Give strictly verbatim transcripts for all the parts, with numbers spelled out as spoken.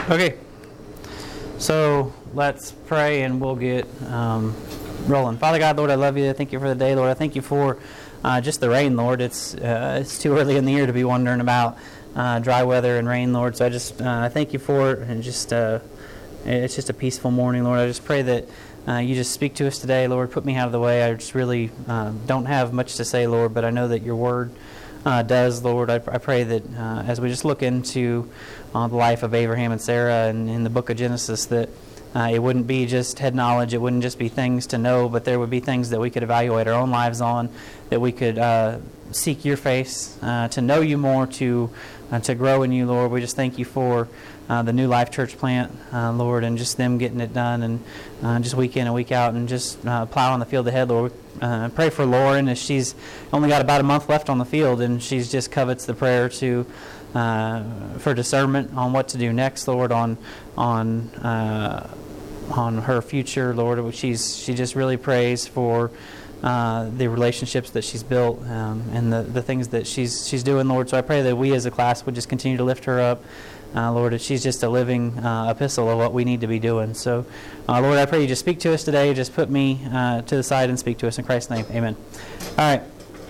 Okay, so let's pray and we'll get um, rolling. Father God, Lord, I love you. Thank you for the day, Lord. I thank you for uh, just the rain, Lord. It's uh, it's too early in the year to be wondering about uh, dry weather and rain, Lord. So I just uh, I thank you for it, and just uh, it's just a peaceful morning, Lord. I just pray that uh, you just speak to us today, Lord. Put me out of the way. I just really uh, don't have much to say, Lord, but I know that your word Uh, does, Lord. I, I pray that uh, as we just look into uh, the life of Abraham and Sarah and in the book of Genesis, that uh, it wouldn't be just head knowledge, it wouldn't just be things to know, but there would be things that we could evaluate our own lives on, that we could uh, seek your face, uh, to know you more, to uh, to grow in you, Lord. We just thank you for uh, the New Life Church plant, uh, Lord, and just them getting it done, and uh, just week in and week out, and just uh, plowing the field ahead, Lord. Uh, pray for Lauren, as she's only got about a month left on the field, and she's just covets the prayer to uh, for discernment on what to do next, Lord, on on uh, on her future, Lord. She's she just really prays for uh, the relationships that she's built um, and the, the things that she's she's doing, Lord. So I pray that we as a class would just continue to lift her up. Uh, Lord, that she's just a living uh, epistle of what we need to be doing. So, uh, Lord, I pray you just speak to us today. Just put me uh, to the side and speak to us in Christ's name. Amen. All right.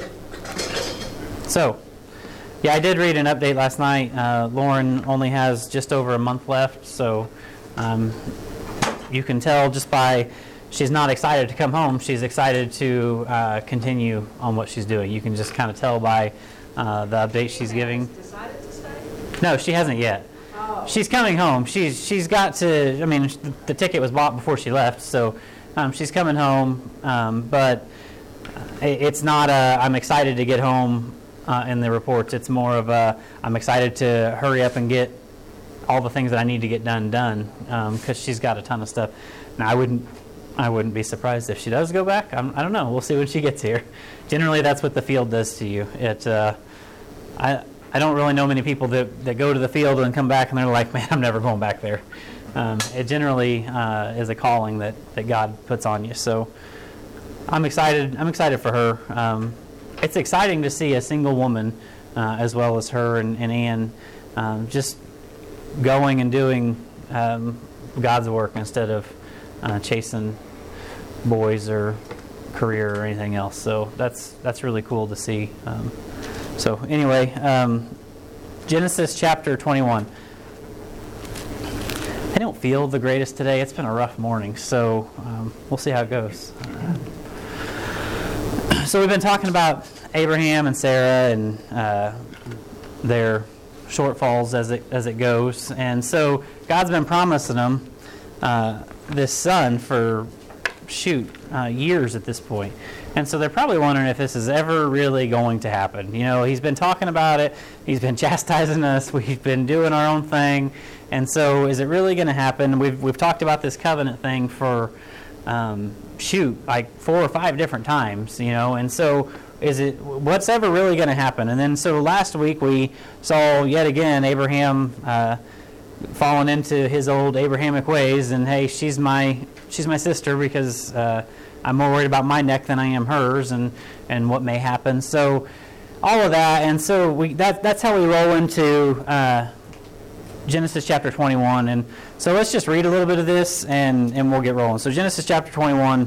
So, yeah, I did read an update last night. Uh, Lauren only has just over a month left. So, um, you can tell just by she's not excited to come home. She's excited to uh, continue on what she's doing. You can just kind of tell by uh, the update she's giving. No, she hasn't yet. Oh. She's coming home. She's she's got to. I mean, the ticket was bought before she left, so um, she's coming home. Um, but it's not a I'm excited to get home uh, in the reports. It's more of a I'm excited to hurry up and get all the things that I need to get done done because um, she's got a ton of stuff. Now I wouldn't I wouldn't be surprised if she does go back. I'm, I don't know. We'll see when she gets here. Generally, that's what the field does to you. It uh, I. I don't really know many people that, that go to the field and come back and they're like, man, I'm never going back there. Um, it generally uh, is a calling that, that God puts on you. So I'm excited. I'm excited for her. Um, it's exciting to see a single woman uh, as well as her and, and Ann um, just going and doing um, God's work instead of uh, chasing boys or career or anything else. So that's that's really cool to see. Um, So anyway, um, Genesis chapter twenty-one. I don't feel the greatest today. It's been a rough morning, so um, we'll see how it goes. Uh, so we've been talking about Abraham and Sarah and uh, their shortfalls as it as it goes, and so God's been promising them uh, this son for shoot uh, years at this point. And so they're probably wondering if this is ever really going to happen. You know, he's been talking about it. He's been chastising us. We've been doing our own thing. And so is it really going to happen? We've we've talked about this covenant thing for, um, shoot, like four or five different times, you know. And so is it, what's ever really going to happen? And then so last week we saw yet again Abraham uh, falling into his old Abrahamic ways. And, hey, she's my, she's my sister because... Uh, I'm more worried about my neck than I am hers, and, and what may happen. So, all of that, and so we that that's how we roll into uh, Genesis chapter twenty-one. And so let's just read a little bit of this, and, and we'll get rolling. So Genesis chapter twenty-one,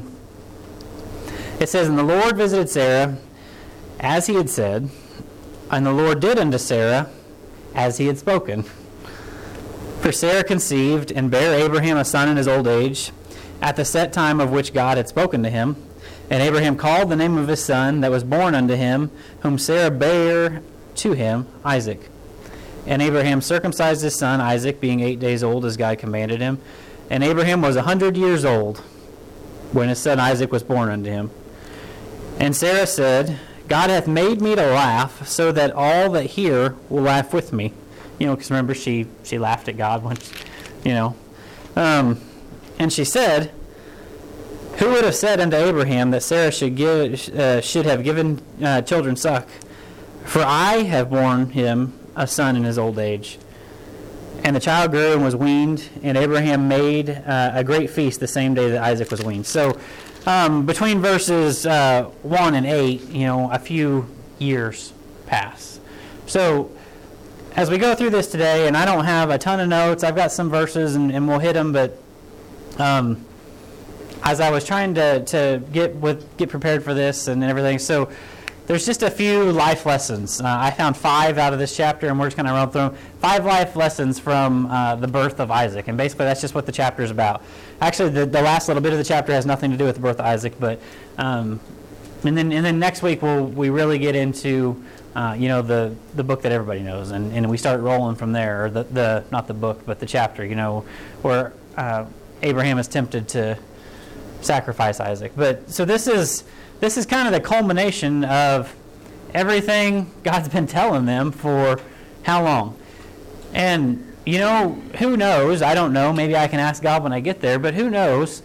it says, "And the Lord visited Sarah, as he had said, and the Lord did unto Sarah as he had spoken. For Sarah conceived, and bare Abraham a son in his old age, at the set time of which God had spoken to him. And Abraham called the name of his son that was born unto him, whom Sarah bare to him, Isaac. And Abraham circumcised his son Isaac, being eight days old, as God commanded him. And Abraham was a hundred years old when his son Isaac was born unto him. And Sarah said, God hath made me to laugh, so that all that hear will laugh with me." You know, because remember, she, she laughed at God when, you know. Um... And she said, "Who would have said unto Abraham that Sarah should give uh, should have given uh, children suck? For I have borne him a son in his old age." And the child grew and was weaned, and Abraham made uh, a great feast the same day that Isaac was weaned. So um, between verses uh, one and eight, you know, a few years pass. So as we go through this today, and I don't have a ton of notes, I've got some verses, and, and we'll hit them, but um, as I was trying to, to get with get prepared for this and everything, so there's just a few life lessons. Uh, I found five out of this chapter, and we're just going to run through them. Five life lessons from uh, the birth of Isaac, and basically that's just what the chapter is about. Actually, the, the last little bit of the chapter has nothing to do with the birth of Isaac, but um, and then and then next week we'll we really get into uh, you know the the book that everybody knows, and, and we start rolling from there. Or the, the not the book, but the chapter. You know, where uh, Abraham is tempted to sacrifice Isaac. But so this is. This is kind of the culmination of everything God's been telling them for how long? And, you know, who knows? I don't know. Maybe I can ask God when I get there. But who knows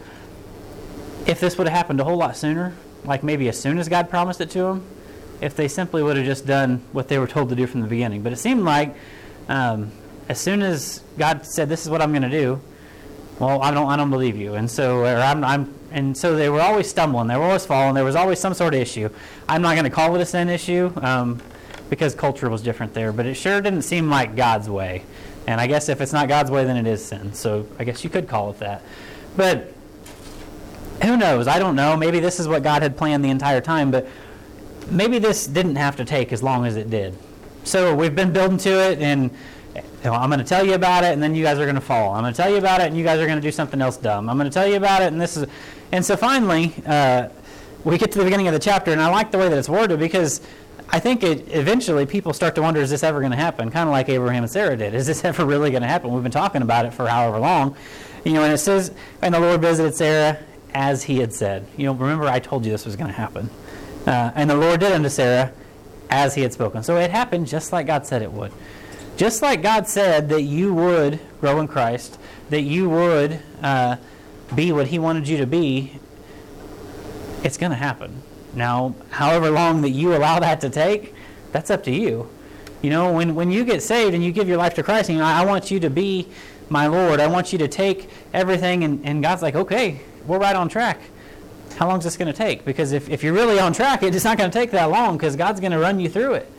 if this would have happened a whole lot sooner? Like maybe as soon as God promised it to them? If they simply would have just done what they were told to do from the beginning. But it seemed like um, as soon as God said, this is what I'm going to do, well, I don't, I don't believe you, and so, or I'm, I'm, and so they were always stumbling, they were always falling, there was always some sort of issue. I'm not going to call it a sin issue, um, because culture was different there, but it sure didn't seem like God's way. And I guess if it's not God's way, then it is sin. So I guess you could call it that. But who knows? I don't know. Maybe this is what God had planned the entire time, but maybe this didn't have to take as long as it did. So we've been building to it, and you know, I'm going to tell you about it, and then you guys are going to fall. I'm going to tell you about it, and you guys are going to do something else dumb. I'm going to tell you about it, and this is, and so finally, uh, we get to the beginning of the chapter, and I like the way that it's worded because I think it eventually people start to wonder: is this ever going to happen? Kind of like Abraham and Sarah did. Is this ever really going to happen? We've been talking about it for however long, you know. And it says, "And the Lord visited Sarah as He had said." You know, remember I told you this was going to happen. Uh, and the Lord did unto Sarah as He had spoken. So it happened just like God said it would. Just like God said that you would grow in Christ, that you would uh, be what He wanted you to be, it's going to happen. Now, however long that you allow that to take, that's up to you. You know, when, when you get saved and you give your life to Christ, and you know, I want you to be my Lord. I want you to take everything, and, and God's like, okay, we're right on track. How long is this going to take? Because if, if you're really on track, it's not going to take that long because God's going to run you through it.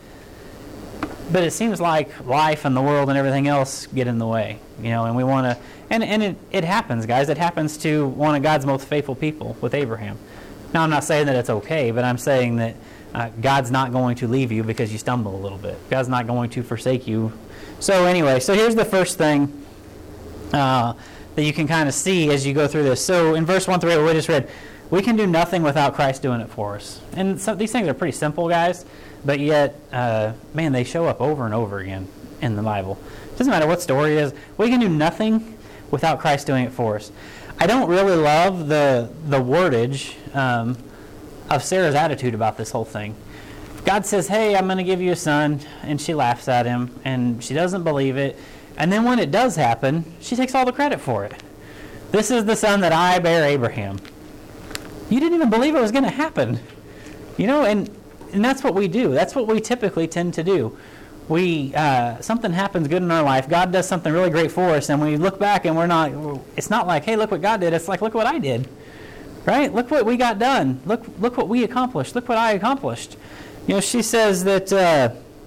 But it seems like life and the world and everything else get in the way, you know, and we want to, and, and it, it happens, guys. It happens to one of God's most faithful people with Abraham. Now, I'm not saying that it's okay, but I'm saying that uh, God's not going to leave you because you stumble a little bit. God's not going to forsake you. So anyway, so here's the first thing uh, that you can kind of see as you go through this. So in verse one through eight, we just read, we can do nothing without Christ doing it for us. And so these things are pretty simple, guys. But yet, uh, man, they show up over and over again in the Bible. It doesn't matter what story it is. We can do nothing without Christ doing it for us. I don't really love the the wordage um, of Sarah's attitude about this whole thing. God says, hey, I'm going to give you a son, and she laughs at him, and she doesn't believe it. And then when it does happen, she takes all the credit for it. This is the son that I bear Abraham. You didn't even believe it was going to happen. You know, and... And that's what we do. That's what we typically tend to do. We uh, something happens good in our life. God does something really great for us, and we look back and we're not. It's not like, hey, look what God did. It's like, look what I did, right? Look what we got done. Look, look what we accomplished. Look what I accomplished. You know, she says that, uh,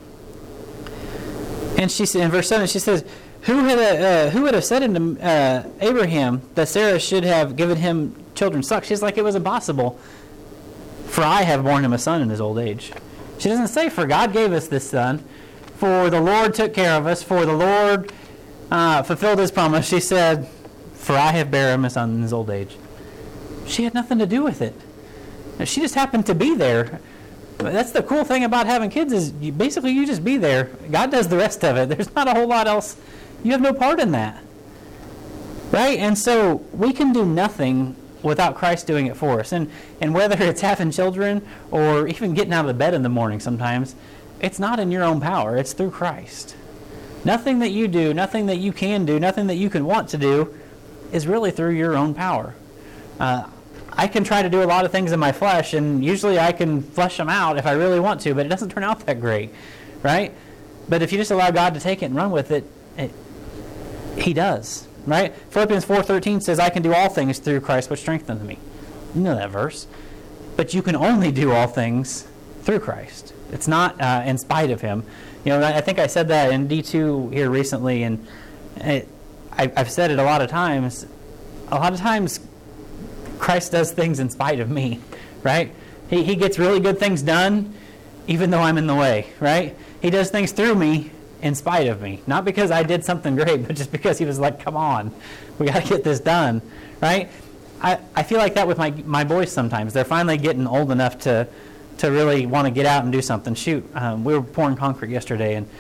and she in verse seven, she says, "Who had uh, who would have said unto uh, Abraham that Sarah should have given him children suck?" She's like, it was impossible. For I have borne him a son in his old age. She doesn't say, for God gave us this son, for the Lord took care of us, for the Lord uh, fulfilled His promise. She said, for I have bare him a son in his old age. She had nothing to do with it. She just happened to be there. That's the cool thing about having kids is you, basically you just be there. God does the rest of it. There's not a whole lot else. You have no part in that. Right? And so we can do nothing without Christ doing it for us. And and whether it's having children or even getting out of the bed in the morning sometimes, it's not in your own power. It's through Christ. Nothing that you do, nothing that you can do, nothing that you can want to do is really through your own power. Uh, I can try to do a lot of things in my flesh, and usually I can flesh them out if I really want to, but it doesn't turn out that great, right? But if you just allow God to take it and run with it, it He does. Right? Philippians four thirteen says, I can do all things through Christ which strengthens me. You know that verse. But you can only do all things through Christ. It's not uh, in spite of him. You know, I think I said that in D two here recently, and it, I, I've said it a lot of times. A lot of times, Christ does things in spite of me, right? He he gets really good things done, even though I'm in the way, right? He does things through me in spite of me. Not because I did something great, but just because he was like, come on, we got to get this done, right? I, I feel like that with my my boys sometimes. They're finally getting old enough to to really want to get out and do something. Shoot, um, we were pouring concrete yesterday, and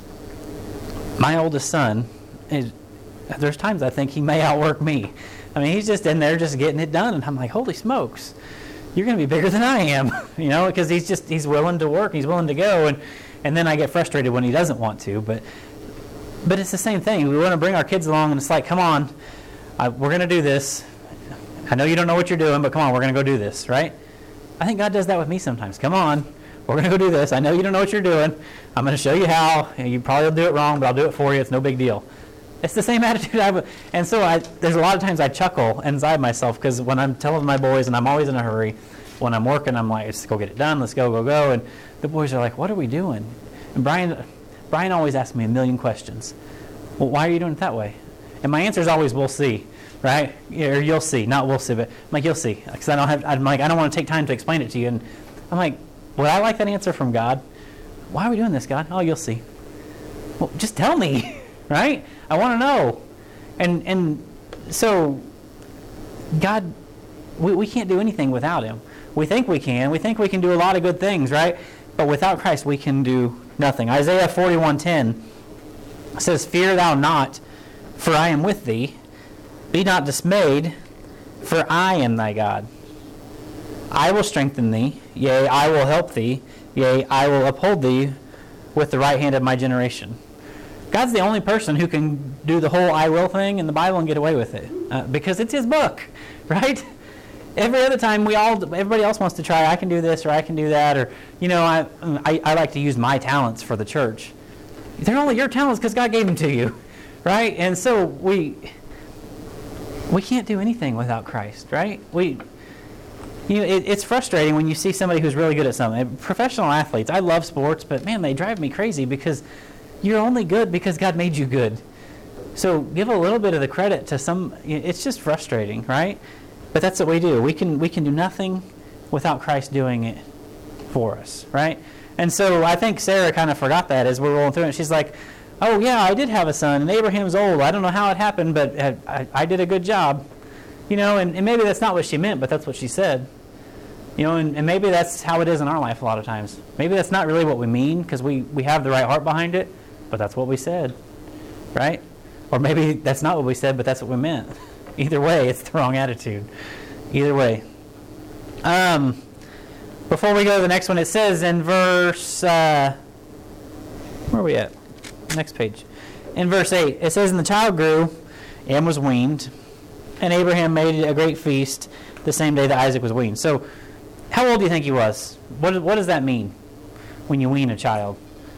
my oldest son, is, there's times I think he may outwork me. I mean, he's just in there just getting it done, and I'm like, holy smokes, you're going to be bigger than I am, you know, because he's just, he's willing to work, he's willing to go, and, and then I get frustrated when he doesn't want to, but but it's the same thing. We want to bring our kids along, and it's like, come on, I, we're going to do this. I know you don't know what you're doing, but come on, we're going to go do this, right? I think God does that with me sometimes. Come on, we're going to go do this. I know you don't know what you're doing. I'm going to show you how. You probably will do it wrong, but I'll do it for you. It's no big deal. It's the same attitude I have. And so I, there's a lot of times I chuckle inside myself because when I'm telling my boys, and I'm always in a hurry, when I'm working, I'm like, let's go get it done. Let's go, go, go. And the boys are like, what are we doing? And Brian, Brian always asks me a million questions. Well, why are you doing it that way? And my answer is always, we'll see. Right? Or you'll see. Not we'll see, but I'm like, you'll see. Because I don't have, I'm like, I don't want to take time to explain it to you. And I'm like, would I like that answer from God? Why are we doing this, God? Oh, you'll see. Well, just tell me, right? I want to know. And and so, God, we, we can't do anything without him. We think we can. We think we can do a lot of good things, right? But without Christ, we can do nothing. Isaiah forty-one ten says, fear thou not, for I am with thee. Be not dismayed, for I am thy God. I will strengthen thee, yea, I will help thee, yea, I will uphold thee with the right hand of my generation. God's the only person who can do the whole I will thing in the Bible and get away with it, uh, because it's his book, right? Every other time, we all, everybody else wants to try, I can do this or I can do that, or, you know, I, I, I like to use my talents for the church. They're only your talents because God gave them to you, right? And so we... We can't do anything without Christ, right? We, you know, it, it's frustrating when you see somebody who's really good at something. Professional athletes, I love sports, but man, they drive me crazy because you're only good because God made you good. So give a little bit of the credit to some. It's just frustrating, right? But that's what we do. We can we can do nothing without Christ doing it for us, right? And so I think Sarah kind of forgot that as we're rolling through it. She's like, oh, yeah, I did have a son, and Abraham's old. I don't know how it happened, but I, I, I did a good job. You know, and, and maybe that's not what she meant, but that's what she said. You know, and, and maybe that's how it is in our life a lot of times. Maybe that's not really what we mean, because we, we have the right heart behind it, but that's what we said, right? Or maybe that's not what we said, but that's what we meant. Either way, it's the wrong attitude. Either way. Um, before we go to the next one, it says in verse... Uh, where are we at? Next page. In verse eight, it says, and the child grew and was weaned, and Abraham made a great feast the same day that Isaac was weaned. So, how old do you think he was? What, what does that mean when you wean a child?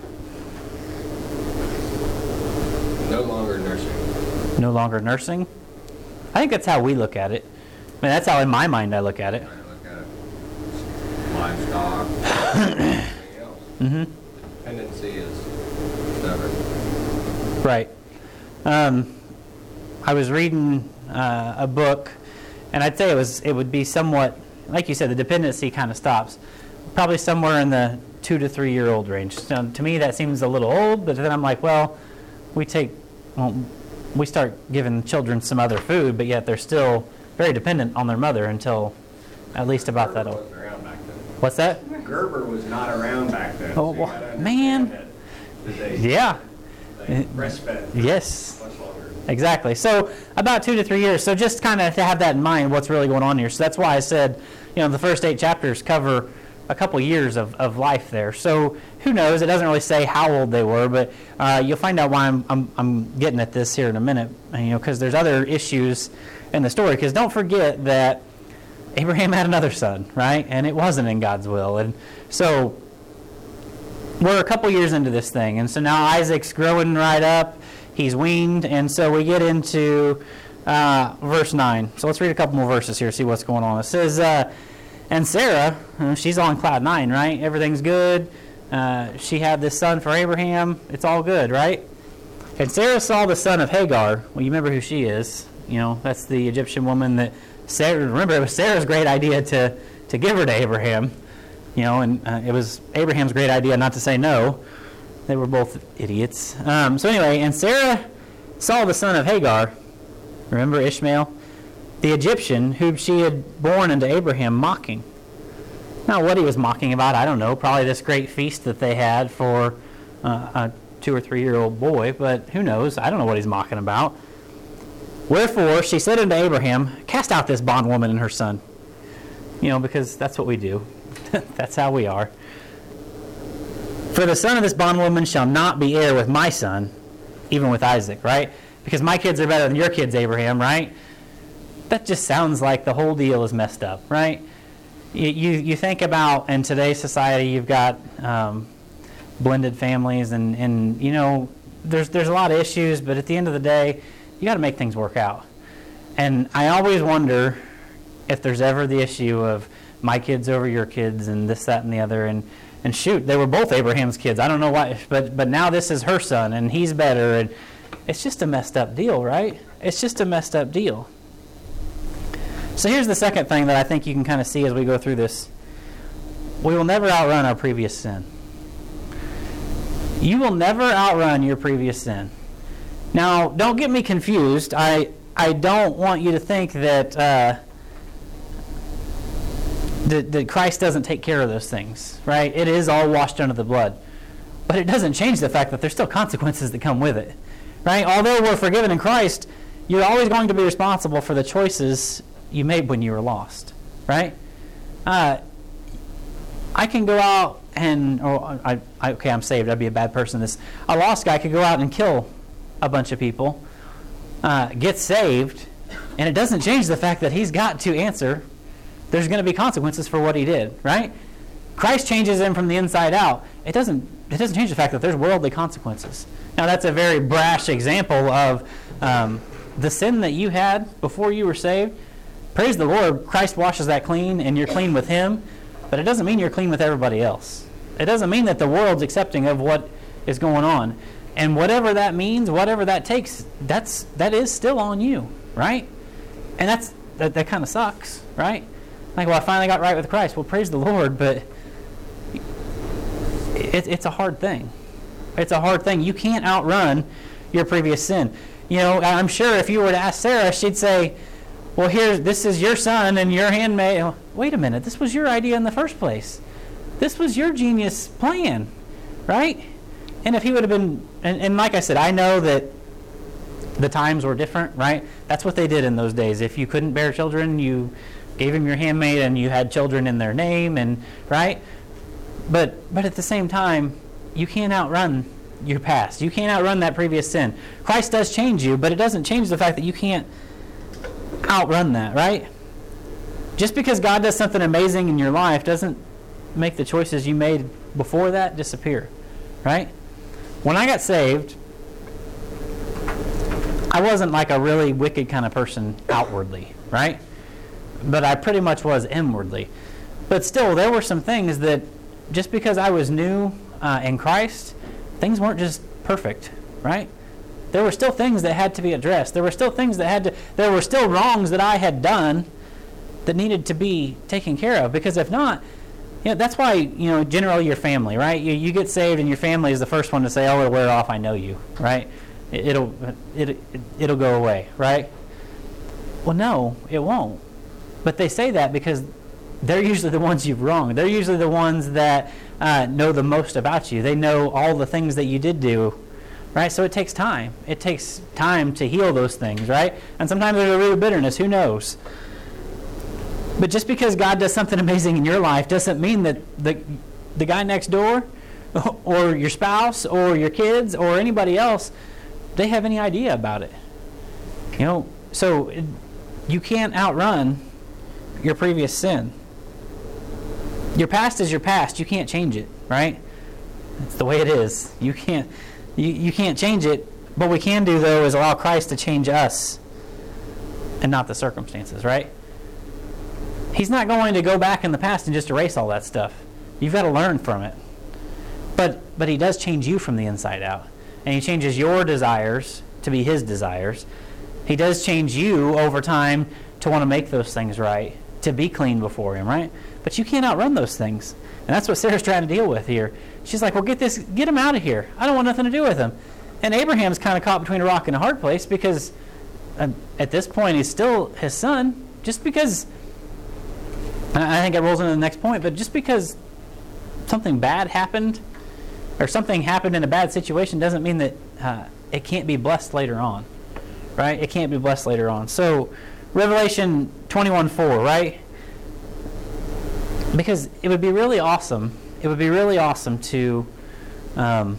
No longer nursing. No longer nursing? I think that's how we look at it. I mean, that's how in my mind I look at it. I look at it. Livestock. Anything else. Mm-hmm. Dependency is stubborn. Right. Um, I was reading uh, a book, and I'd say it was it would be somewhat, like you said, the dependency kind of stops. Probably somewhere in the two to three year old range. So to me, that seems a little old, but then I'm like, well, we take, well, we start giving children some other food, but yet they're still very dependent on their mother until at least about that old. Wasn't around back then. What's that? Gerber was not around back then. Oh, so you gotta man. understand that They, Yeah. they breastfed for Yes. much longer. Exactly. So about two to three years. So just kind of to have that in mind, what's really going on here. So that's why I said, you know, the first eight chapters cover a couple years of, of life there. So who knows? It doesn't really say how old they were, but uh, you'll find out why I'm, I'm I'm getting at this here in a minute. You know, because there's other issues in the story. Because don't forget that Abraham had another son, right? And it wasn't in God's will. And so we're a couple years into this thing. And so now Isaac's growing right up. He's weaned. And so we get into uh, verse nine. So let's read a couple more verses here, see what's going on. It says, uh, And Sarah, uh, she's on cloud nine, right? Everything's good. Uh, she had this son for Abraham. It's all good, right? And Sarah saw the son of Hagar. Well, you remember who she is. You know, that's the Egyptian woman that Sarah, remember, it was Sarah's great idea to, to give her to Abraham. You know, and uh, it was Abraham's great idea not to say no. They were both idiots. Um, so anyway, and Sarah saw the son of Hagar, remember Ishmael, the Egyptian, whom she had borne unto Abraham, mocking. Now, what he was mocking about, I don't know. Probably this great feast that they had for uh, a two or three-year-old boy, but who knows? I don't know what he's mocking about. Wherefore, she said unto Abraham, cast out this bondwoman and her son. You know, because that's what we do. That's how we are. For the son of this bondwoman shall not be heir with my son, even with Isaac, right? Because my kids are better than your kids, Abraham, right? That just sounds like the whole deal is messed up, right? You you, you think about, in today's society, you've got um, blended families, and, and you know, there's there's a lot of issues, but at the end of the day, you got to make things work out. And I always wonder if there's ever the issue of my kids over your kids and this, that, and the other, and And shoot, they were both Abraham's kids. I don't know why, but but now this is her son, and he's better. And it's just a messed up deal, right? It's just a messed up deal. So here's the second thing that I think you can kind of see as we go through this. We will never outrun our previous sin. You will never outrun your previous sin. Now, don't get me confused. I I don't want you to think that... Uh, That, that Christ doesn't take care of those things, right? It is all washed under the blood. But it doesn't change the fact that there's still consequences that come with it, right? Although we're forgiven in Christ, you're always going to be responsible for the choices you made when you were lost, right? Uh, I can go out and, or I, I, okay, I'm saved. I'd be a bad person. This a lost guy could go out and kill a bunch of people, uh, get saved, and it doesn't change the fact that he's got to answer. There's going to be consequences for what he did, right? Christ changes him from the inside out. It doesn't it doesn't change the fact that there's worldly consequences. Now, that's a very brash example of um, the sin that you had before you were saved. Praise the Lord, Christ washes that clean, and you're clean with him. But it doesn't mean you're clean with everybody else. It doesn't mean that the world's accepting of what is going on. And whatever that means, whatever that takes, that's that is still on you, right? And that's that, that kind of sucks, right? Like, well, I finally got right with Christ. Well, praise the Lord, but it, it's a hard thing. It's a hard thing. You can't outrun your previous sin. You know, I'm sure if you were to ask Sarah, she'd say, well, here, this is your son and your handmaid. Wait a minute, this was your idea in the first place. This was your genius plan, right? And if he would have been, and, and like I said, I know that the times were different, right? That's what they did in those days. If you couldn't bear children, you gave him your handmaid, and you had children in their name, and right. But but at the same time, you can't outrun your past. You can't outrun that previous sin. Christ does change you, but it doesn't change the fact that you can't outrun that, right? Just because God does something amazing in your life doesn't make the choices you made before that disappear, right? When I got saved, I wasn't like a really wicked kind of person outwardly, right? But I pretty much was inwardly. But still, there were some things that, just because I was new uh, in Christ, things weren't just perfect, right? There were still things that had to be addressed. There were still things that had to, there were still wrongs that I had done that needed to be taken care of. Because if not, you know, that's why, you know, generally your family, right? You, you get saved and your family is the first one to say, oh, it'll wear off, I know you, right? It, it'll, it, it, it'll go away, right? Well, no, it won't. But they say that because they're usually the ones you've wronged. They're usually the ones that uh, know the most about you. They know all the things that you did do, right? So it takes time. It takes time to heal those things, right? And sometimes there's a root of bitterness. Who knows? But just because God does something amazing in your life doesn't mean that the the guy next door or your spouse or your kids or anybody else, they have any idea about it. You know, so it, you can't outrun your previous sin. Your past is your past. You can't change it, right? It's the way it is. You can't you, you can't change it. What we can do, though, is allow Christ to change us and not the circumstances, right? He's not going to go back in the past and just erase all that stuff. You've got to learn from it. But but he does change you from the inside out. And he changes your desires to be his desires. He does change you over time to want to make those things right, to be clean before him, right? But you can't outrun those things. And that's what Sarah's trying to deal with here. She's like, well, get this, get him out of here. I don't want nothing to do with him. And Abraham's kind of caught between a rock and a hard place because uh, at this point he's still his son. Just because, I think it rolls into the next point, but just because something bad happened or something happened in a bad situation doesn't mean that uh, it can't be blessed later on, right? It can't be blessed later on. So Revelation twenty-one four, right? Because it would be really awesome. It would be really awesome to um,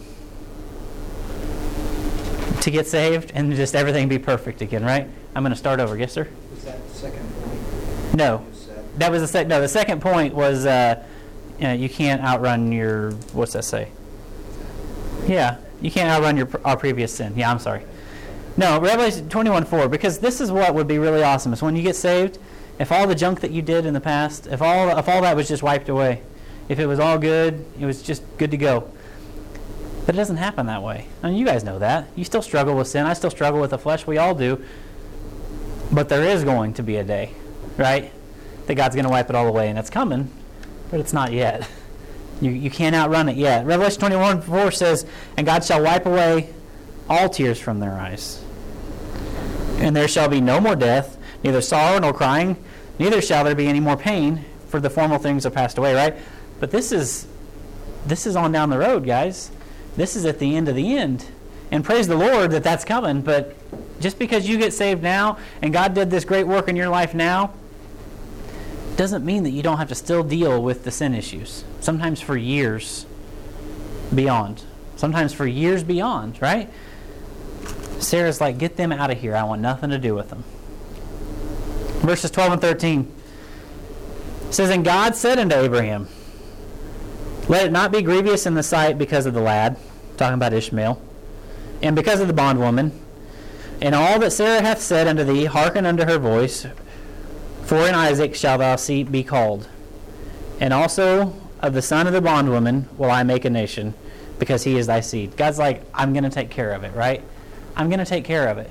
to get saved and just everything be perfect again, right? I'm going to start over. Yes, sir? Was that the second point? No. That was the sec- no. The second point was uh, you know, you can't outrun your, what's that say? Yeah, you can't outrun your our previous sin. Yeah, I'm sorry. No, Revelation twenty-one four, because this is what would be really awesome is when you get saved, if all the junk that you did in the past, if all if all that was just wiped away, if it was all good, it was just good to go. But it doesn't happen that way. I mean, you guys know that. You still struggle with sin. I still struggle with the flesh. We all do. But there is going to be a day, right, that God's going to wipe it all away, and it's coming, but it's not yet. You you can't outrun it yet. Revelation twenty-one four says, and God shall wipe away all tears from their eyes. And there shall be no more death, neither sorrow nor crying, neither shall there be any more pain, for the former things are passed away, right? But this is this is on down the road, guys. This is at the end of the end. And praise the Lord that that's coming, but just because you get saved now and God did this great work in your life now, doesn't mean that you don't have to still deal with the sin issues. Sometimes for years beyond. Sometimes for years beyond, right? Sarah's like, get them out of here. I want nothing to do with them. Verses twelve and thirteen says, and God said unto Abraham, let it not be grievous in the sight because of the lad, talking about Ishmael, and because of the bondwoman, and all that Sarah hath said unto thee, hearken unto her voice, for in Isaac shalt thou see be called. And also of the son of the bondwoman will I make a nation, because he is thy seed. God's like, I'm going to take care of it, right? I'm going to take care of it.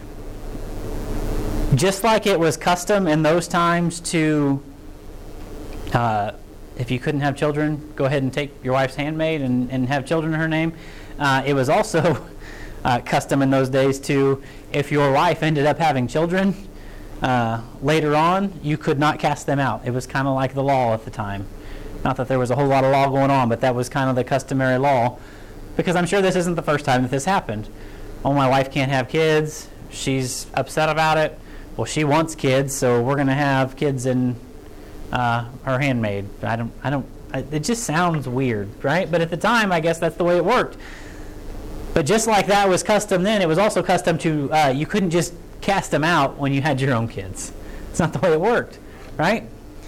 Just like it was custom in those times to, uh, if you couldn't have children, go ahead and take your wife's handmaid and, and have children in her name. Uh, it was also uh, custom in those days to, if your wife ended up having children, uh, later on, you could not cast them out. It was kind of like the law at the time. Not that there was a whole lot of law going on, but that was kind of the customary law. Because I'm sure this isn't the first time that this happened. Oh, my wife can't have kids. She's upset about it. Well, she wants kids, so we're going to have kids in uh, her handmaid. I don't, I don't, I, it just sounds weird, right? But at the time, I guess that's the way it worked. But just like that was custom then, it was also custom to, uh, you couldn't just cast them out when you had your own kids. It's not the way it worked, right?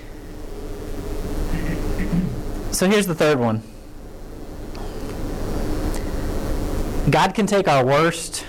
So here's the third one. God can take our worst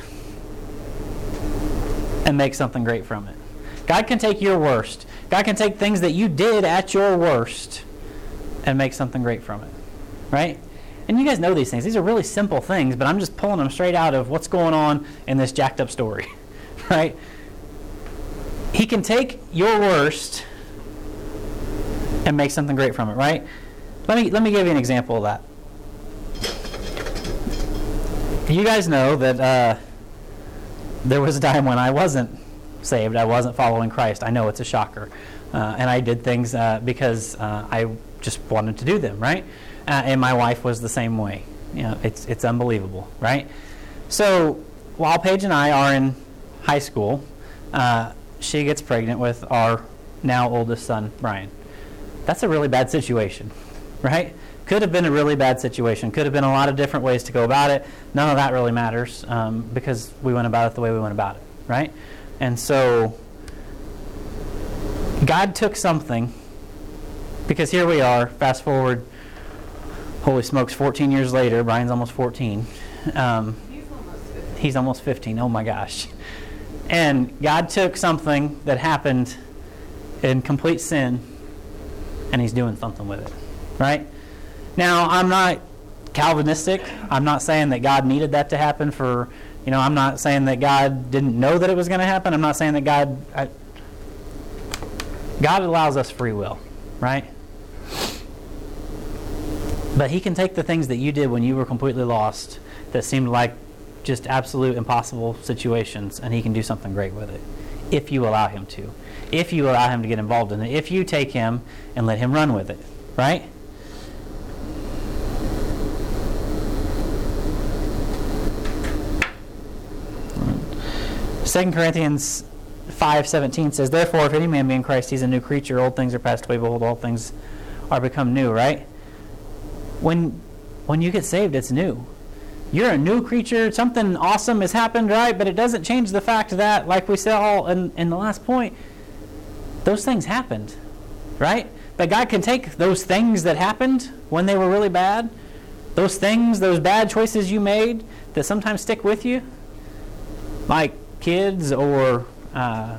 and make something great from it. God can take your worst. God can take things that you did at your worst and make something great from it. Right? And you guys know these things. These are really simple things, but I'm just pulling them straight out of what's going on in this jacked up story. Right? He can take your worst and make something great from it, right? Let me let me give you an example of that. You guys know that uh, there was a time when I wasn't saved. I wasn't following Christ. I know it's a shocker. Uh, and I did things uh, because uh, I just wanted to do them, right? Uh, and my wife was the same way. You know, it's it's unbelievable, right? So while Paige and I are in high school, uh, she gets pregnant with our now oldest son, Brian. That's a really bad situation, right? Could have been a really bad situation. Could have been a lot of different ways to go about it. None of that really matters um, because we went about it the way we went about it, right? And so God took something, because here we are, fast forward, holy smokes, fourteen years later. Brian's almost fourteen. Um, He's almost fifteen. he's almost fifteen. Oh my gosh. And God took something that happened in complete sin and he's doing something with it, right? Now, I'm not Calvinistic. I'm not saying that God needed that to happen for, you know, I'm not saying that God didn't know that it was going to happen. I'm not saying that God, I, God allows us free will, right? But he can take the things that you did when you were completely lost, that seemed like just absolute impossible situations, and he can do something great with it, if you allow him to. If you allow him to get involved in it. If you take him and let him run with it, right? Second Corinthians five seventeen says, "Therefore, if any man be in Christ, he's a new creature. Old things are passed away, behold, all things are become new," right? When when you get saved, it's new. You're a new creature. Something awesome has happened, right? But it doesn't change the fact that, like we saw in, in the last point, those things happened, right? But God can take those things that happened when they were really bad, those things, those bad choices you made that sometimes stick with you, like kids or uh,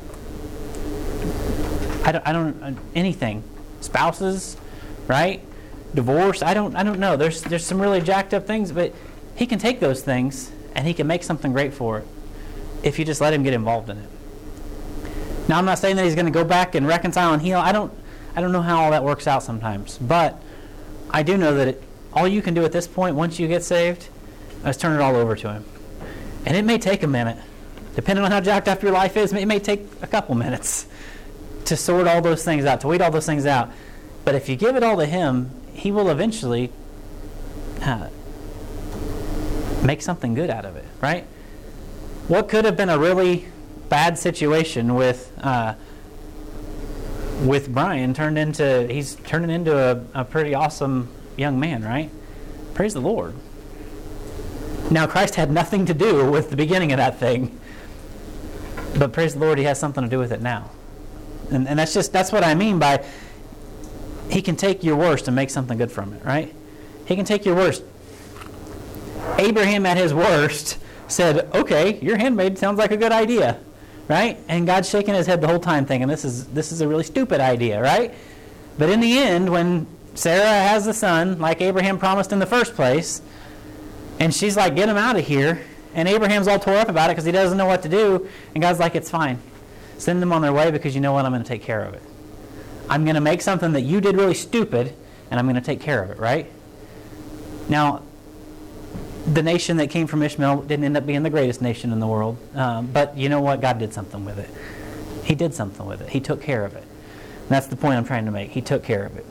I don't, I don't anything, spouses, right? Divorce. I don't, I don't know. There's, there's some really jacked up things, but he can take those things and he can make something great for it if you just let him get involved in it. Now, I'm not saying that he's going to go back and reconcile and heal. I don't, I don't know how all that works out sometimes, but I do know that it, all you can do at this point, once you get saved, is turn it all over to him. And it may take a minute. Depending on how jacked up your life is, it may take a couple minutes to sort all those things out, to weed all those things out. But if you give it all to him, he will eventually uh, make something good out of it, right? What could have been a really bad situation with uh, with Brian turned into, he's turning into a, a pretty awesome young man, right? Praise the Lord. Now, Christ had nothing to do with the beginning of that thing, but praise the Lord, he has something to do with it now. And, and that's just, that's what I mean by he can take your worst and make something good from it, right? He can take your worst. Abraham at his worst said, okay, your handmaid sounds like a good idea, right? And God's shaking his head the whole time thinking, this is this is a really stupid idea, right? But in the end, when Sarah has the son, like Abraham promised in the first place, and she's like, get him out of here, and Abraham's all tore up about it because he doesn't know what to do, and God's like, it's fine. Send them on their way because you know what? I'm going to take care of it. I'm going to make something that you did really stupid, and I'm going to take care of it, right? Now, the nation that came from Ishmael didn't end up being the greatest nation in the world, um, but you know what? God did something with it. He did something with it. He took care of it. And that's the point I'm trying to make. He took care of it.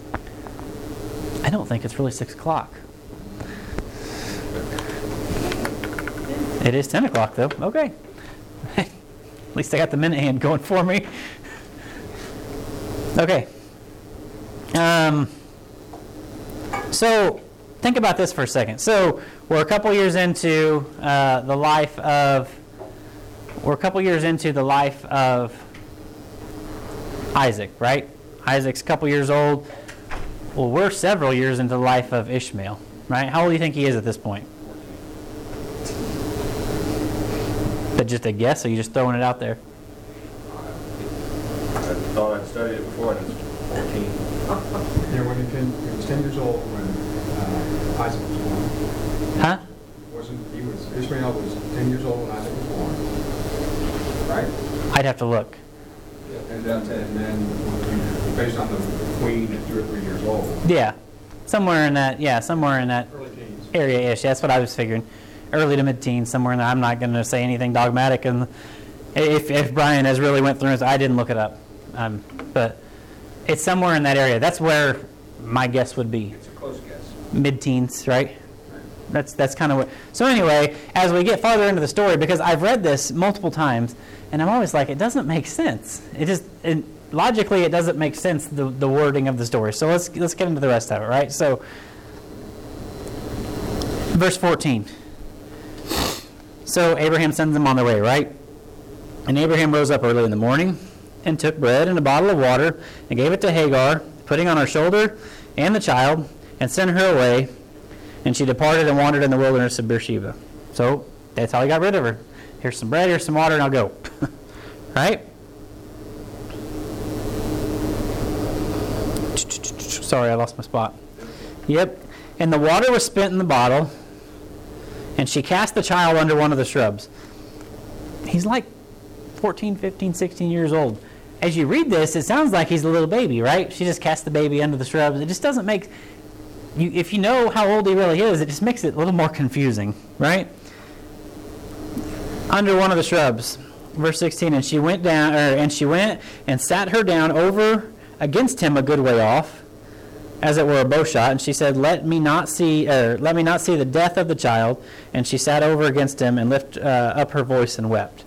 I don't think it's really six o'clock. It is ten o'clock, though. Okay. At least I got the minute hand going for me. Okay. Um, so, think about this for a second. So, we're a couple years into uh, the life of, we're a couple years into the life of Isaac, right? Isaac's a couple years old. Well, we're several years into the life of Ishmael, right? How old do you think he is at this point? But just a guess, or are you just throwing it out there? I thought I'd studied it before, and it's fourteen. Yeah, when he, came, he was ten years old when uh, Isaac was born. Huh? Wasn't he was Ishmael was ten years old when Isaac was born, right? I'd have to look. And then, and then based on the queen at two or three years old. Yeah, somewhere in that. Yeah, somewhere in that Early teens. area-ish. That's what I was figuring. Early to mid-teens, somewhere in there. I'm not going to say anything dogmatic, and if if Brian has really went through it, I didn't look it up, um, but it's somewhere in that area. That's where my guess would be. It's a close guess. Mid-teens, right? That's that's kind of what. So anyway, as we get farther into the story, because I've read this multiple times, and I'm always like, it doesn't make sense. It just it, logically, it doesn't make sense, the the wording of the story. So let's let's get into the rest of it, right? So, verse fourteen. So Abraham sends them on their way, right? And Abraham rose up early in the morning and took bread and a bottle of water and gave it to Hagar, putting on her shoulder and the child, and sent her away. And she departed and wandered in the wilderness of Beersheba. So that's how he got rid of her. Here's some bread, here's some water, and I'll go. Right? Sorry, I lost my spot. Yep. And the water was spent in the bottle, and she cast the child under one of the shrubs. He's like fourteen, fifteen, sixteen years old. As you read this, it sounds like he's a little baby, right? She just cast the baby under the shrubs. It just doesn't make... You, if you know how old he really is, it just makes it a little more confusing, right? Under one of the shrubs. Verse sixteen, and she went down, or, and she went and sat her down over against him a good way off, as it were a bow shot, and she said, "Let me not see, or let me not see the death of the child." And she sat over against him and lifted uh, up her voice and wept.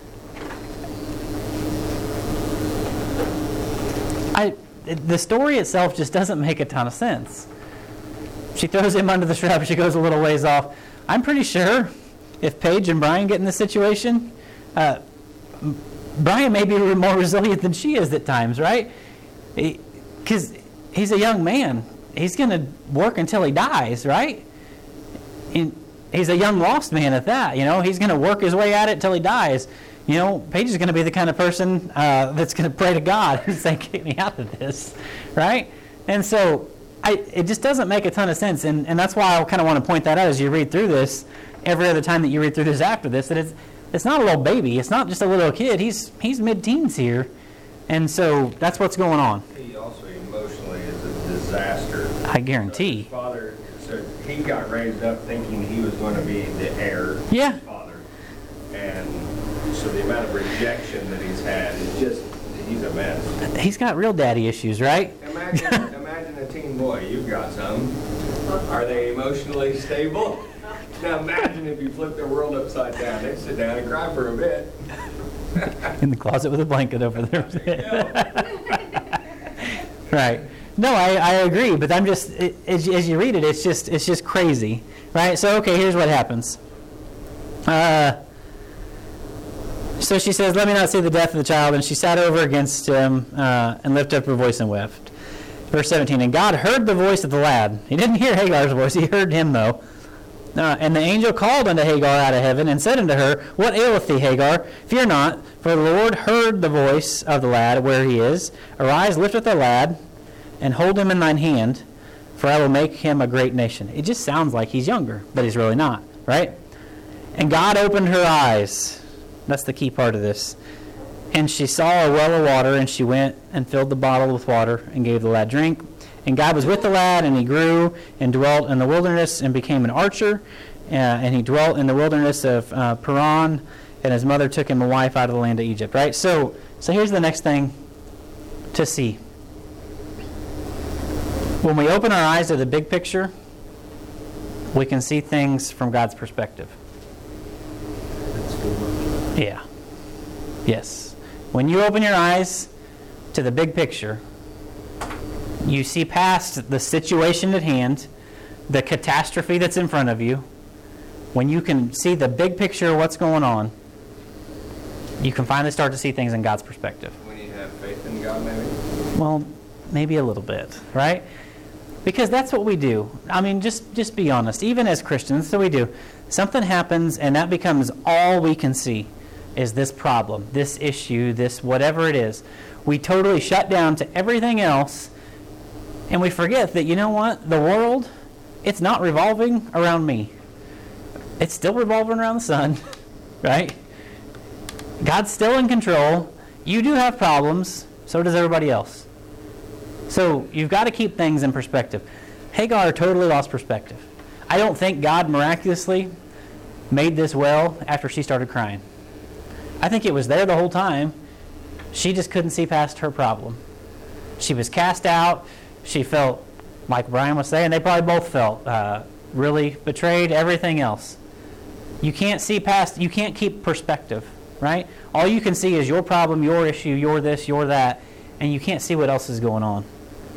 I, the story itself just doesn't make a ton of sense. She throws him under the shrub. She goes a little ways off. I'm pretty sure if Paige and Brian get in this situation, uh, Brian may be more resilient than she is at times, right? Because he, he's a young man. He's going to work until he dies, right? And he's a young lost man at that. You know, he's going to work his way at it till he dies. You know, Paige is going to be the kind of person uh, that's going to pray to God and say, "Get me out of this," right? And so I, it just doesn't make a ton of sense. And, and that's why I kind of want to point that out as you read through this, every other time that you read through this after this, that it's it's not a little baby. It's not just a little kid. He's he's mid-teens here. And so that's what's going on. He also emotionally is a disaster. I guarantee. His father, so he got raised up thinking he was going to be the heir to Yeah. his father. And so the amount of rejection that he's had is just, he's a mess. He's got real daddy issues, right? Imagine, imagine a teen boy. You've got some. Are they emotionally stable? Now imagine if you flip their world upside down. They'd sit down and cry for a bit. In the closet with a blanket over there. There you go. Right. No, I, I agree, but I'm just, it, as, as you read it, it's just it's just crazy, right? So, okay, here's what happens. Uh, so she says, "Let me not see the death of the child," and she sat over against him uh, and lifted up her voice and wept. Verse seventeen, and God heard the voice of the lad. He didn't hear Hagar's voice, he heard him, though. Uh, and the angel called unto Hagar out of heaven and said unto her, "What aileth thee, Hagar? Fear not, for the Lord heard the voice of the lad where he is. Arise, lift up the lad, and hold him in thine hand, for I will make him a great nation." It just sounds like he's younger, but he's really not, right? And God opened her eyes. That's the key part of this. And she saw a well of water, and she went and filled the bottle with water and gave the lad drink. And God was with the lad, and he grew and dwelt in the wilderness and became an archer. Uh, and he dwelt in the wilderness of uh, Paran, and his mother took him a wife out of the land of Egypt, right? So, so here's the next thing to see. When we open our eyes to the big picture, we can see things from God's perspective. Yeah. Yes. When you open your eyes to the big picture, you see past the situation at hand, the catastrophe that's in front of you. When you can see the big picture of what's going on, you can finally start to see things in God's perspective. When you have faith in God, maybe? Well, maybe a little bit, right? Because that's what we do. I mean, just, just be honest. Even as Christians, so we do. Something happens, and that becomes all we can see is this problem, this issue, this whatever it is. We totally shut down to everything else, and we forget that, you know what? The world, it's not revolving around me. It's still revolving around the sun, right? God's still in control. You do have problems. So does everybody else. So you've got to keep things in perspective. Hagar totally lost perspective. I don't think God miraculously made this well after she started crying. I think it was there the whole time. She just couldn't see past her problem. She was cast out. She felt, like Brian was saying, they probably both felt uh, really betrayed, everything else. You can't see past, you can't keep perspective, right? All you can see is your problem, your issue, your this, your that, and you can't see what else is going on.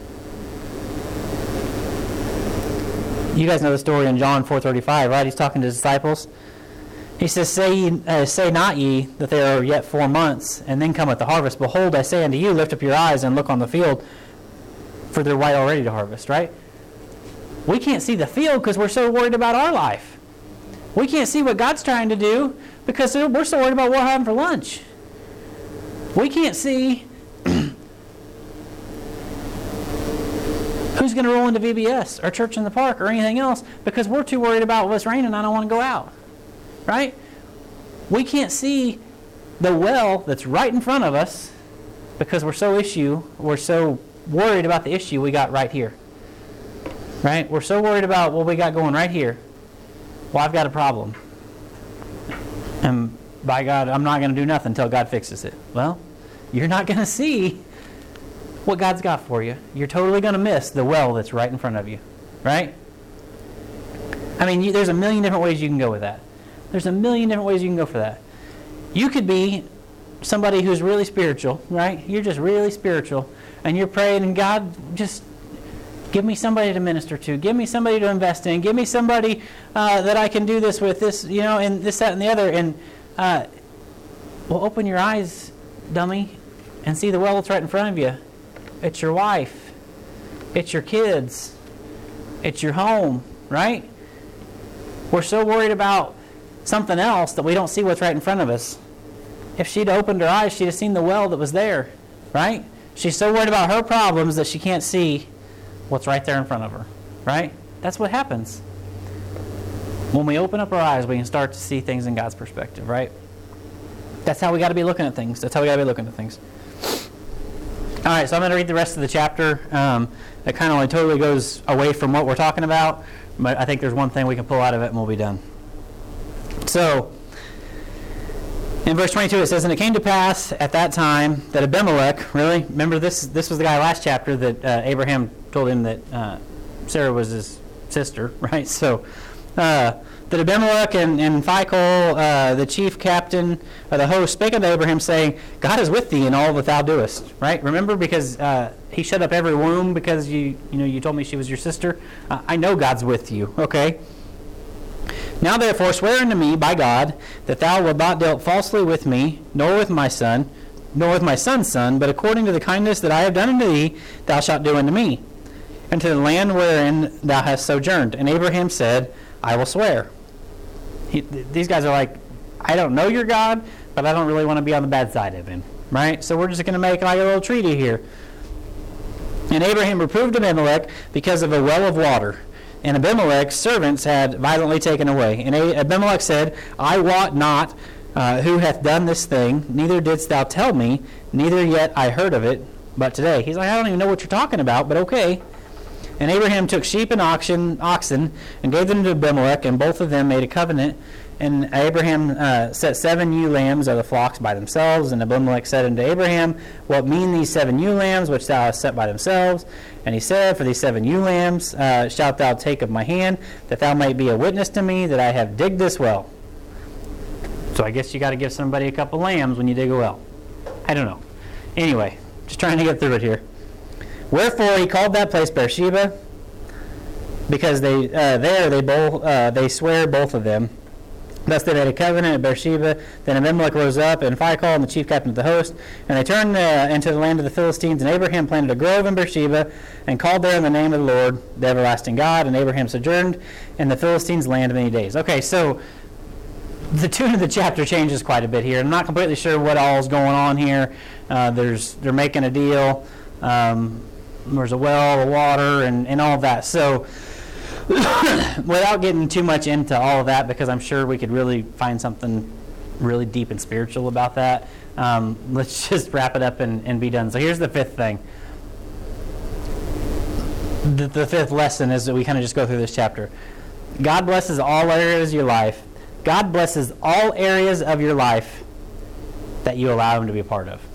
You guys know the story in John four thirty-five, right? He's talking to his disciples. He says, say, ye, uh, say not ye that there are yet four months, and then cometh the harvest. Behold, I say unto you, lift up your eyes and look on the field, for they're white already to harvest, right? We can't see the field because we're so worried about our life. We can't see what God's trying to do because we're so worried about what we're having for lunch. We can't see who's who's going to roll into V B S or Church in the Park or anything else because we're too worried about what's raining and I don't want to go out, right? We can't see the well that's right in front of us because we're so issue, we're so worried about the issue we got right here, right? We're so worried about what we got going right here. Well, I've got a problem. And by God, I'm not going to do nothing until God fixes it. Well, you're not going to see what God's got for you. You're totally going to miss the well that's right in front of you, right? I mean, you, there's a million different ways you can go with that. There's a million different ways you can go for that. You could be somebody who's really spiritual, right? You're just really spiritual, and you're praying, and God, just give me somebody to minister to. Give me somebody to invest in. Give me somebody uh, that I can do this with, this, you know, and this, that, and the other. And, uh, well, open your eyes, dummy, and see the well that's right in front of you. It's your wife. It's your kids. It's your home, right? We're so worried about something else that we don't see what's right in front of us. If she'd opened her eyes, she'd have seen the well that was there, right? She's so worried about her problems that she can't see what's right there in front of her, right? That's what happens. When we open up our eyes, we can start to see things in God's perspective, right? That's how we got to be looking at things. That's how we got to be looking at things. All right, so I'm going to read the rest of the chapter. Um, it kind of only totally goes away from what we're talking about, but I think there's one thing we can pull out of it and we'll be done. So, in verse twenty-two, it says, "And it came to pass at that time that Abimelech," really? Remember this This was the guy last chapter that uh, Abraham told him that uh, Sarah was his sister, right? So, uh, that Abimelech and, and Phicol, uh, the chief captain of the host, spake unto Abraham, saying, God is with thee in all that thou doest. Right? Remember, because uh, he shut up every womb because you you know you told me she was your sister. Uh, I know God's with you. Okay. Now therefore swear unto me by God that thou wilt not deal falsely with me, nor with my son, nor with my son's son, but according to the kindness that I have done unto thee, thou shalt do unto me, and to the land wherein thou hast sojourned. And Abraham said, I will swear. He, th- these guys are like, I don't know your God, but I don't really want to be on the bad side of him, right? So we're just going to make like a little treaty here. And Abraham reproved Abimelech because of a well of water, and Abimelech's servants had violently taken away. And Abimelech said, I wot not uh, who hath done this thing, neither didst thou tell me, neither yet I heard of it, but today. He's like, I don't even know what you're talking about, but okay. And Abraham took sheep and oxen, oxen and gave them to Abimelech, and both of them made a covenant. And Abraham uh, set seven ewe lambs of the flocks by themselves. And Abimelech said unto Abraham, What mean these seven ewe lambs which thou hast set by themselves? And he said, For these seven ewe lambs uh, shalt thou take of my hand, that thou might be a witness to me that I have digged this well. So I guess you got to give somebody a couple lambs when you dig a well. I don't know. Anyway, just trying to get through it here. Wherefore he called that place Beersheba, because they uh, there they both uh, they swear both of them. Thus they made a covenant at Beersheba. Then Abimelech rose up, and Phicol, and the chief captain of the host, and they turned uh, into the land of the Philistines. And Abraham planted a grove in Beersheba, and called there in the name of the Lord, the everlasting God. And Abraham sojourned in the Philistines' land many days. Okay, so the tune of the chapter changes quite a bit here. I'm not completely sure what all is going on here. Uh, there's they're making a deal. Um, there's a well, a water, and, and all of that. So without getting too much into all of that, because I'm sure we could really find something really deep and spiritual about that, um, let's just wrap it up and, and be done. So here's the fifth thing. The, the fifth lesson is that we kind of just go through this chapter. God blesses all areas of your life. God blesses all areas of your life that you allow Him to be a part of.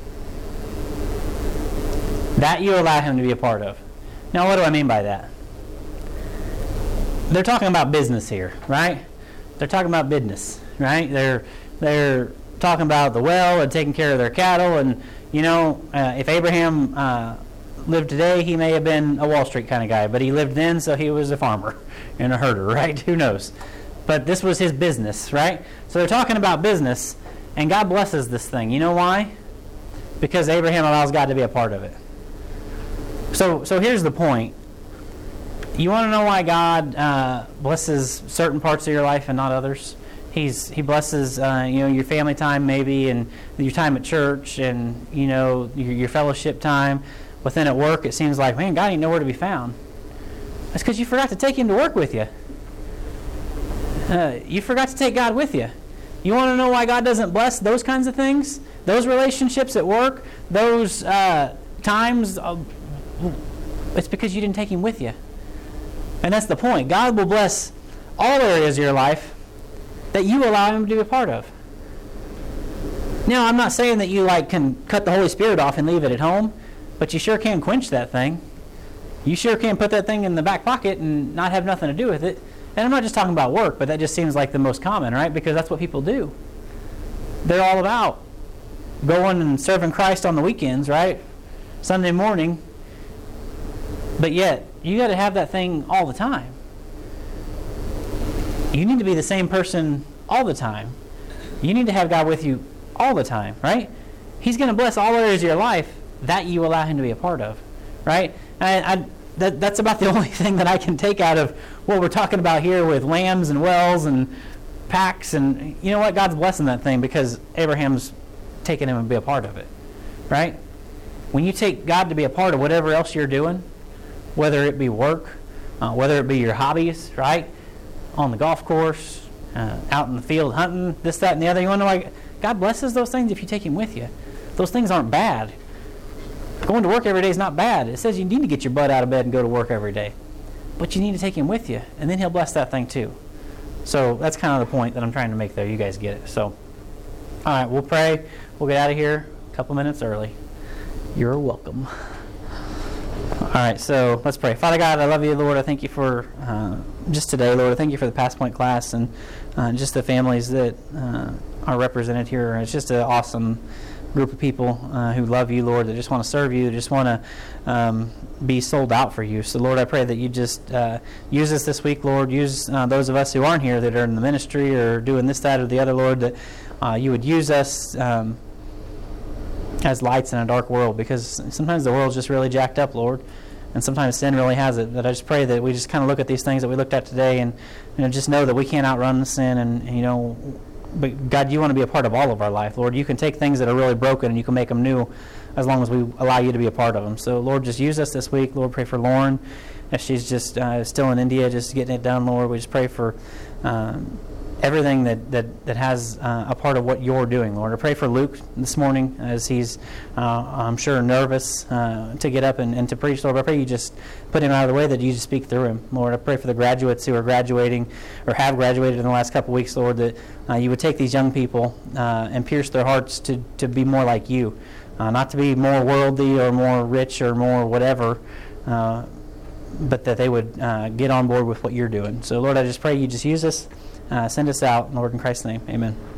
That you allow Him to be a part of. Now, what do I mean by that? They're talking about business here, right? They're talking about business, right? They're they're talking about the well and taking care of their cattle. And, you know, uh, if Abraham uh, lived today, he may have been a Wall Street kind of guy. But he lived then, so he was a farmer and a herder, right? Who knows? But this was his business, right? So they're talking about business, and God blesses this thing. You know why? Because Abraham allows God to be a part of it. So, so here's the point. You want to know why God uh, blesses certain parts of your life and not others? He's He blesses uh, you know your family time maybe, and your time at church, and you know your, your fellowship time. But then at work, it seems like, man, God ain't nowhere to be found. That's because you forgot to take him to work with you. Uh, you forgot to take God with you. You want to know why God doesn't bless those kinds of things? Those relationships at work, those uh, times, uh, it's because you didn't take him with you. And that's the point. God will bless all areas of your life that you allow him to be a part of. Now, I'm not saying that you like can cut the Holy Spirit off and leave it at home, but you sure can quench that thing. You sure can put that thing in the back pocket and not have nothing to do with it. And I'm not just talking about work, but that just seems like the most common, right? Because that's what people do. They're all about going and serving Christ on the weekends, right? Sunday morning. But yet, you got to have that thing all the time. You need to be the same person all the time. You need to have God with you all the time, right? He's going to bless all areas of your life that you allow him to be a part of, right? I, I, that, that's about the only thing that I can take out of what we're talking about here with lambs and wells and packs. And you know what? God's blessing that thing because Abraham's taking him to be a part of it, right? When you take God to be a part of whatever else you're doing, whether it be work, uh, whether it be your hobbies, right? On the golf course, uh, out in the field hunting, this, that, and the other. You want to know why God blesses those things if you take him with you? Those things aren't bad. Going to work every day is not bad. It says you need to get your butt out of bed and go to work every day. But you need to take him with you, and then he'll bless that thing too. So that's kind of the point that I'm trying to make there. You guys get it. So, all right, we'll pray. We'll get out of here a couple minutes early. You're welcome. All right, so let's pray. Father God, I love you, Lord. I thank you for uh, just today, Lord. I thank you for the Pass Point class and uh, just the families that uh, are represented here. It's just an awesome group of people uh, who love you, Lord, that just want to serve you, that just want to um, be sold out for you. So, Lord, I pray that you just uh, use us this week, Lord. Use uh, those of us who aren't here that are in the ministry or doing this, that, or the other, Lord, that uh, you would use us um, as lights in a dark world, because sometimes the world's just really jacked up, Lord, and sometimes sin really has it. But I just pray that we just kind of look at these things that we looked at today and, you know, just know that we can't outrun the sin, and, you know, but God, you want to be a part of all of our life, Lord. You can take things that are really broken and you can make them new as long as we allow you to be a part of them. So, Lord, just use us this week. Lord, pray for Lauren if she's just uh, still in India, just getting it done, Lord. We just pray for um, everything that, that, that has uh, a part of what you're doing, Lord. I pray for Luke this morning as he's, uh, I'm sure, nervous uh, to get up and, and to preach, Lord. I pray you just put him out of the way, that you just speak through him, Lord. I pray for the graduates who are graduating or have graduated in the last couple of weeks, Lord, that uh, you would take these young people uh, and pierce their hearts to, to be more like you, uh, not to be more worldly or more rich or more whatever, uh, but that they would uh, get on board with what you're doing. So, Lord, I just pray you just use us. Uh, send us out, Lord, in Christ's name. Amen.